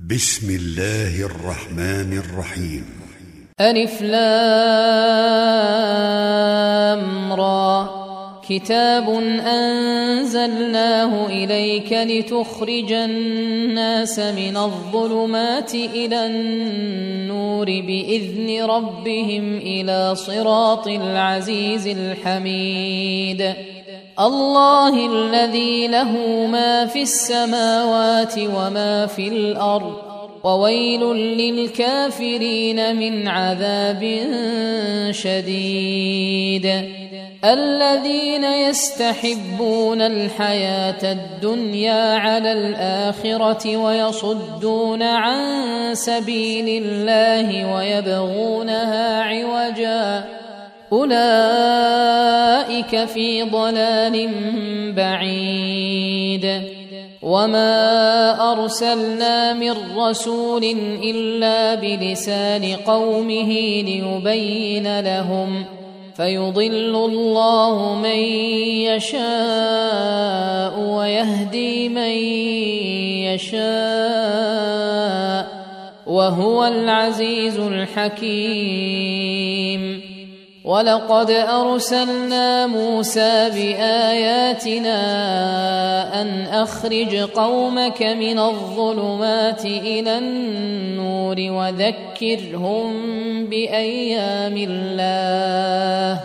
بسم الله الرحمن الرحيم. ألف لام را. كتاب أنزلناه إليك لتخرج الناس من الظلمات إلى النور بإذن ربهم إلى صراط العزيز الحميد. الله الذي له ما في السماوات وما في الأرض، وويل للكافرين من عذاب شديد. الذين يستحبون الحياة الدنيا على الآخرة ويصدون عن سبيل الله ويبغونها عوجا، أولئك في ضلال بعيد. وما أرسلنا من رسول إلا بلسان قومه ليبين لهم، فيضل الله من يشاء ويهدي من يشاء، وهو العزيز الحكيم. ولقد أرسلنا موسى بآياتنا أن أخرج قومك من الظلمات إلى النور وذكرهم بأيام الله،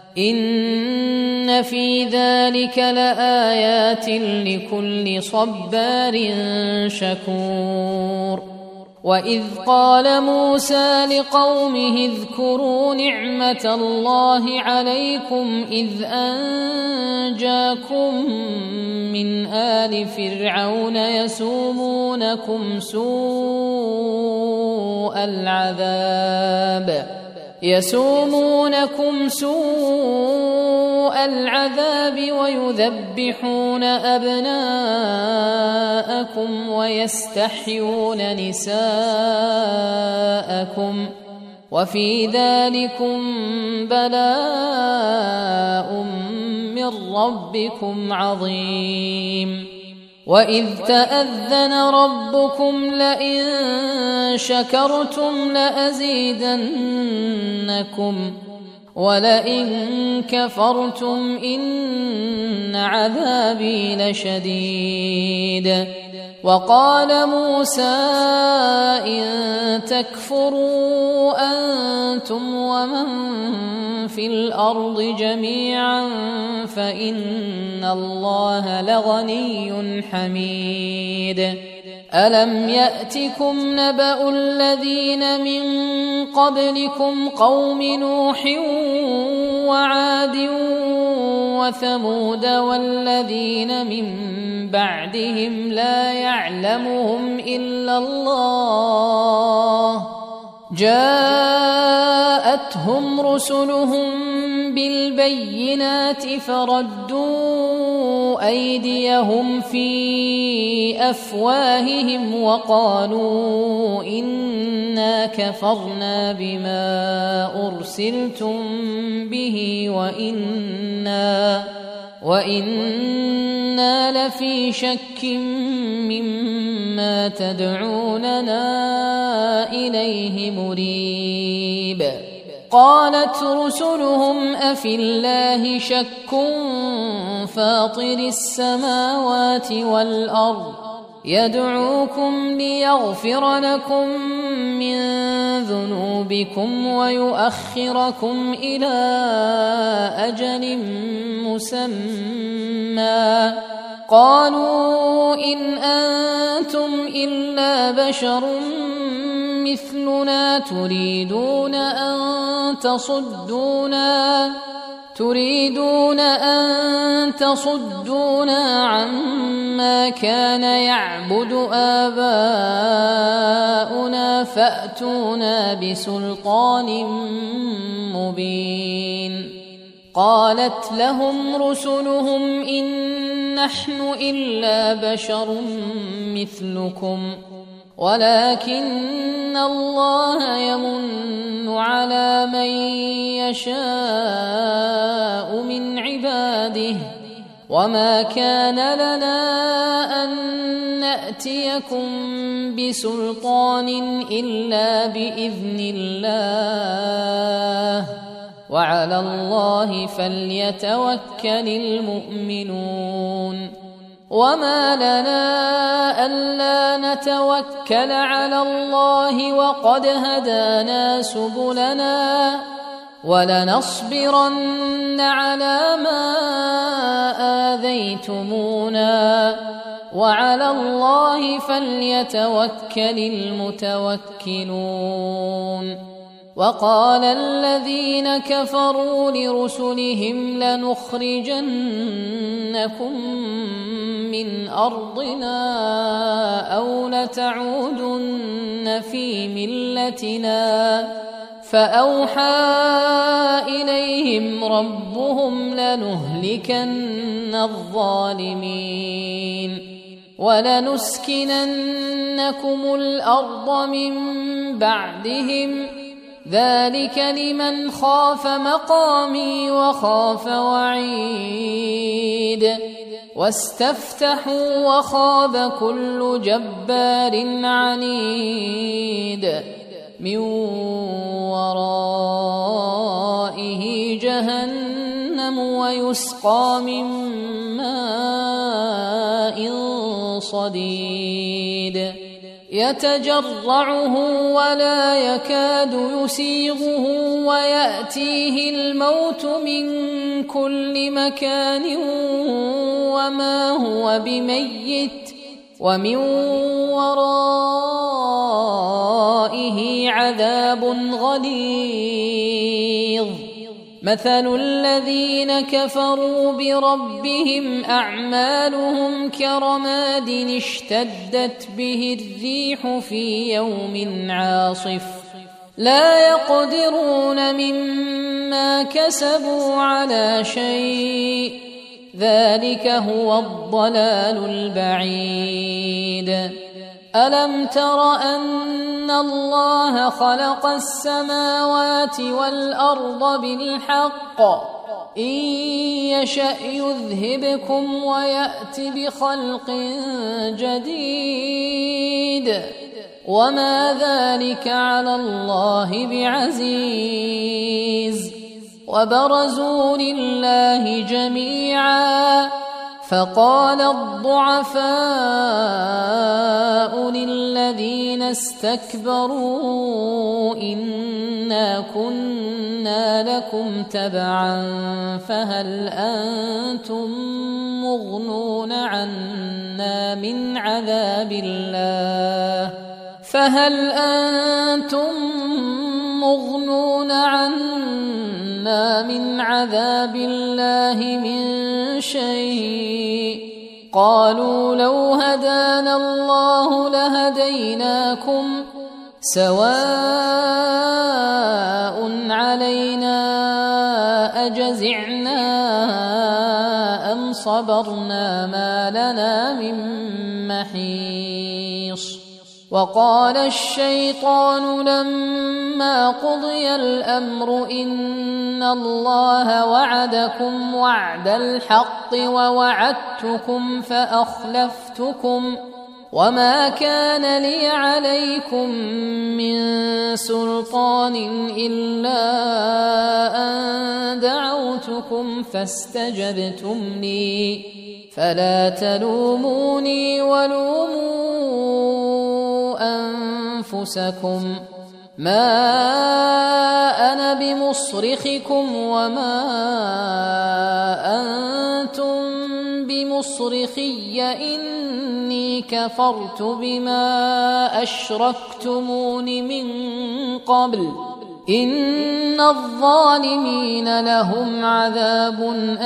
إن في ذلك لآيات لكل صبار شكور. وإذ قال موسى لقومه اذكروا نعمة الله عليكم إذ أنجاكم من آل فرعون يسومونكم سوء العذاب ويذبحون أبناءكم ويستحيون نساءكم، وفي ذلكم بلاء من ربكم عظيم. وإذ تأذن ربكم لئن شكرتم لأزيدنكم ولئن كفرتم إن عذابي لشديد. وقال موسى إن تكفروا أنتم ومن في الأرض جميعا فإن الله لغني حميد. ألم يأتكم نبأ الذين من قبلكم قوم نوح وعاد وثمود والذين من بعدهم لا يعلمهم إلا الله، جاءتهم رسلهم بالبينات فردوا أيديهم في أفواههم وقالوا إنا كفرنا بما أرسلتم به وإنا لفي شك مما تدعوننا إليه مريب. قالت رسلهم أفي الله شك فاطر السماوات والأرض يدعوكم ليغفر لكم من ذنوبكم ويؤخركم إلى أجل مسمى، قالوا إن أنتم إلا بشر مثلنا تريدون أن تصدونا عما كان يعبد آباؤنا فأتونا بسلطان مبين. قالت لهم رسلهم إن نحن إلا بشر مثلكم ولكن الله يمن على من يشاء من عباده، وما كان لنا أن يأتيكم بسلطان إلا بإذن الله وعلى الله فليتوكل المؤمنون وما لنا ألا نتوكل على الله وقد هدانا سبلنا ولنصبرن على ما آذيتمونا وعلى الله فليتوكل المتوكلون وقال الذين كفروا لرسلهم لنخرجنكم من أرضنا أو لتعودن في ملتنا فأوحى إليهم ربهم لنهلكن الظالمين ولنسكننكم الأرض من بعدهم ذلك لمن خاف مقامي وخاف وعيد واستفتحوا وخاب كل جبار عنيد من ورائه جهنم ويسقى من ماء صديد يتجرعه ولا يكاد يسيغه ويأتيه الموت من كل مكان وما هو بميت ومن ورائه عذاب غليظ مثل الذين كفروا بربهم أعمالهم كرماد اشتدت به الريح في يوم عاصف لا يقدرون مما كسبوا على شيء ذلك هو الضلال البعيد ألم تر أن الله خلق السماوات والأرض بالحق إن يشأ يذهبكم ويأت بخلق جديد وما ذلك على الله بعزيز وبرزوا لله جميعا فقال الضعفاء للذين استكبروا إنا كنا لكم تبعا فهل أنتم مغنون عنا من عذاب الله من شيء قالوا لو هدانا الله لهديناكم سواء علينا أجزعنا أم صبرنا ما لنا من محيص وقال الشيطان لما قضي الأمر إن الله وعدكم وعد الحق ووعدتكم فأخلفتكم وما كان لي عليكم من سلطان إلا أن دعوتكم فاستجبتم لي فلا تلوموني ولوموا أنفسكم ما أنا بمصرخكم وما أنتم بمصرخي إني كفرت بما أشركتمون من قبل إن الظالمين لهم عذاب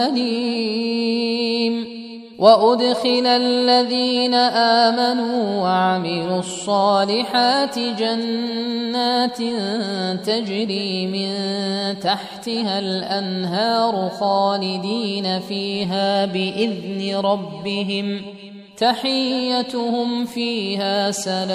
أليم وأدخل الذين آمنوا وعملوا الصالحات جنات تجري من تحتها الأنهار خالدين فيها بإذن ربهم تحيتهم فيها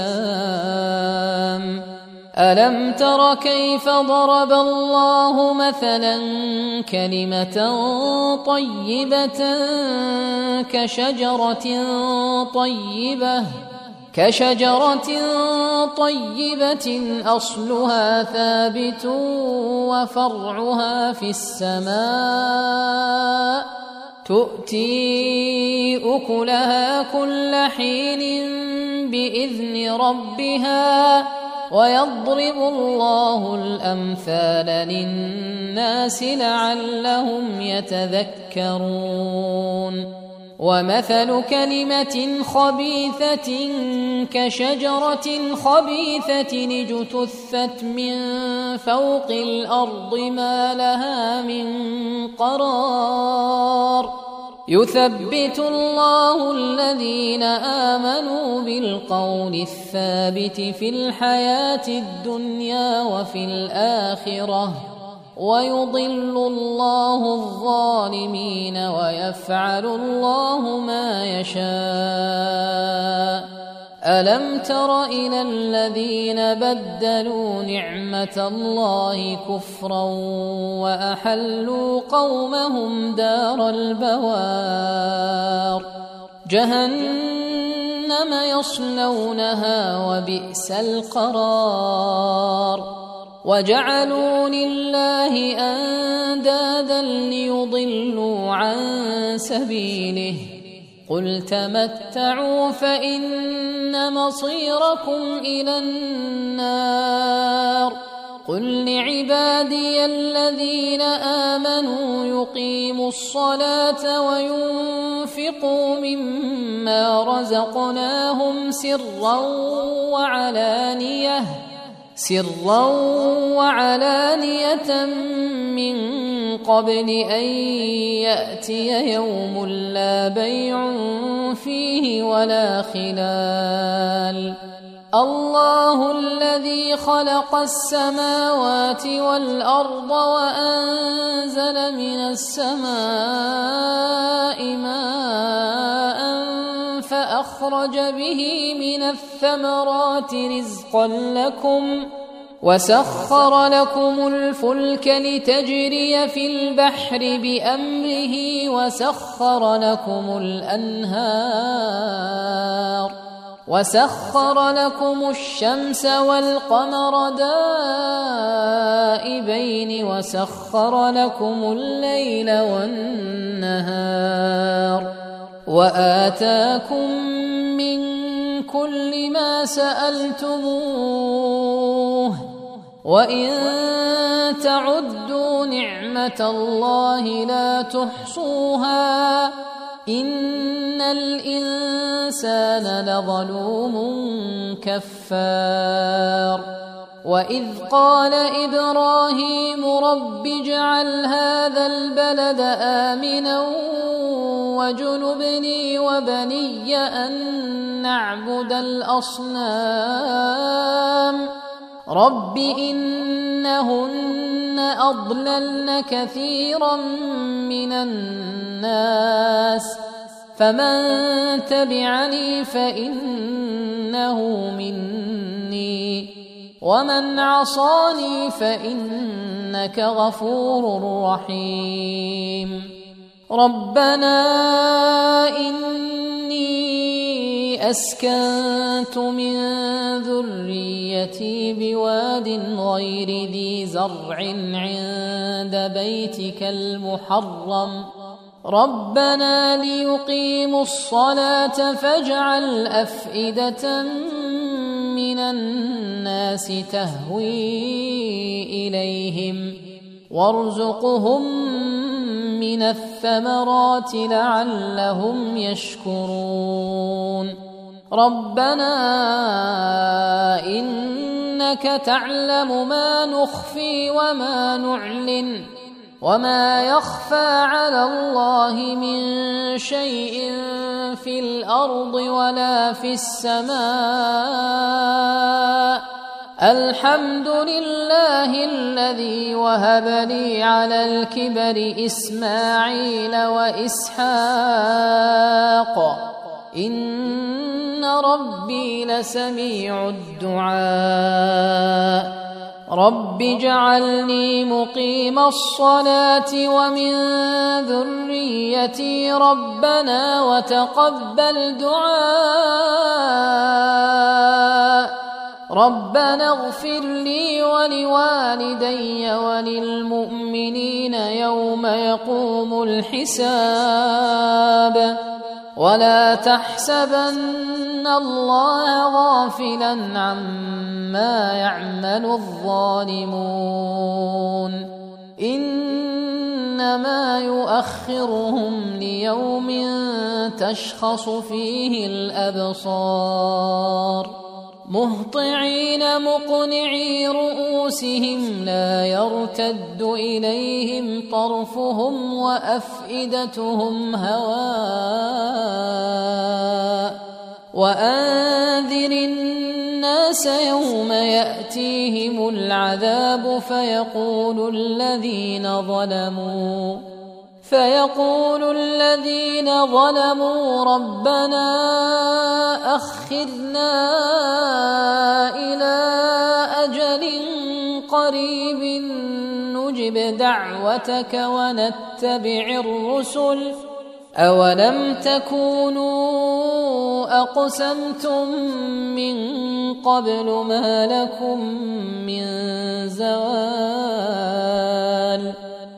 سلام ألم تر كيف ضرب الله مثلا كلمة طيبة كشجرة طيبة كشجرة طيبة أصلها ثابت وفرعها في السماء تؤتي أكلها كل حين بإذن ربها ويضرب الله الأمثال للناس لعلهم يتذكرون ومثل كلمة خبيثة كشجرة خبيثة اجتثت من فوق الأرض ما لها من قرار يثبت الله الذين آمنوا بالقول الثابت في الحياة الدنيا وفي الآخرة ويضل الله الظالمين ويفعل الله ما يشاء ألم تر إلى الذين بدلوا نعمة الله كفرا وأحلوا قومهم دار البوار جهنم يصلونها وبئس القرار وجعلوا لله أندادا ليضلوا عن سبيله قل تمتعوا فإن مصيركم إلى النار قل لعبادي الذين آمنوا يقيموا الصلاة وينفقوا مما رزقناهم سرا وعلانية من قبل أن يأتي يوم لا بيع فيه ولا خلال الله الذي خلق السماوات والأرض وأنزل من السماء ماء فأخرج به من الثمرات رزقا لكم وسخر لكم الفلك لتجري في البحر بأمره وسخر لكم الشمس والقمر دائبين وسخر لكم الليل والنهار وآتاكم من كل ما سألتموه وإن تعدوا نعمة الله لا تحصوها إن الإنسان لظلوم كفار وإذ قال إبراهيم رب اجعل هذا البلد آمنا واجنبني وبني أن نعبد الأصنام رب إنهن أضللن كثيرا من الناس فمن تبعني فإنه مني ومن عصاني فإنك غفور رحيم ربنا إني أسكنت من ذريتي بواد غير ذي زرع عند بيتك المحرم ربنا ليقيموا الصلاة فاجعل أفئدة من الناس تهوي إليهم وارزقهم من الثمرات لعلهم يشكرون ربنا إنك تعلم ما نخفي وما نعلن وما يخفى على الله من شيء في الأرض ولا في السماء الحمد لله الذي وهب لي على الكبر إسماعيل وإسحاق إن ربي لسميع الدعاء رب اجعلني مقيم الصلاة ومن ذريتي ربنا وتقبل دعاء ربنا اغفر لي ولوالدي وللمؤمنين يوم يقوم الحساب ولا تحسبن الله غافلا عما يعمل الظالمون إنما يؤخرهم ليوم تشخص فيه الأبصار مهطعين مقنعي رؤوسهم لا يرتد إليهم طرفهم وأفئدتهم هواء وأنذر الناس يوم يأتيهم العذاب فيقول الذين ظلموا ربنا أخرنا إلى أجل قريب نجب دعوتك ونتبع الرسل أولم تكونوا أقسمتم من قبل ما لكم من زوال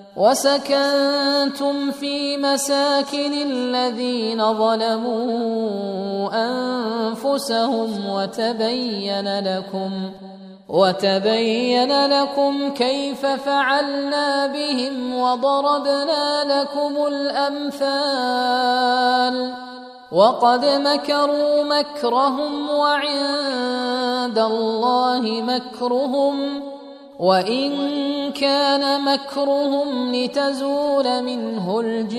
وسكنتم في مساكن الذين ظلموا أنفسهم وتبين لكم كيف فعلنا بهم وضربنا لكم الأمثال وقد مكروا مكرهم وعند الله مكرهم وإن كان مكرهم لتزول منه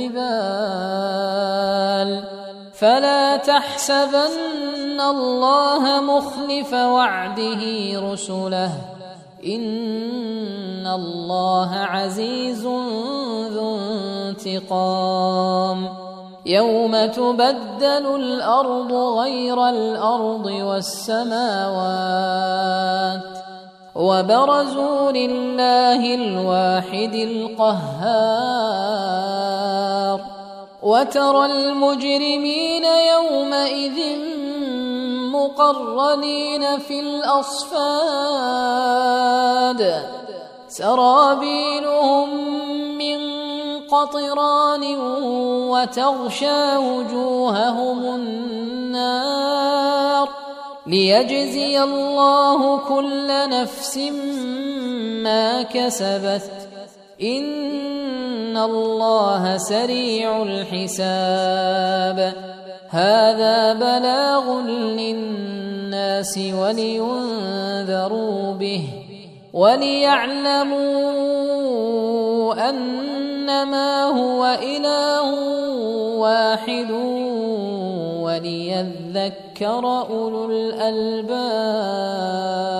الجبال فلا تحسبن الله مخلف وعده رسله إن الله عزيز ذو انتقام يوم تبدل الأرض غير الأرض والسماوات وبرزوا لله الواحد القهار وترى المجرمين يومئذ مقرنين في الأصفاد سرابيلهم من قطران وتغشى وجوههم النار ليجزي الله كل نفس ما كسبت إن الله سريع الحساب هذا بلاغ للناس ولينذروا به وليعلموا أنما هو إله واحد وليذكر أولو الألباب.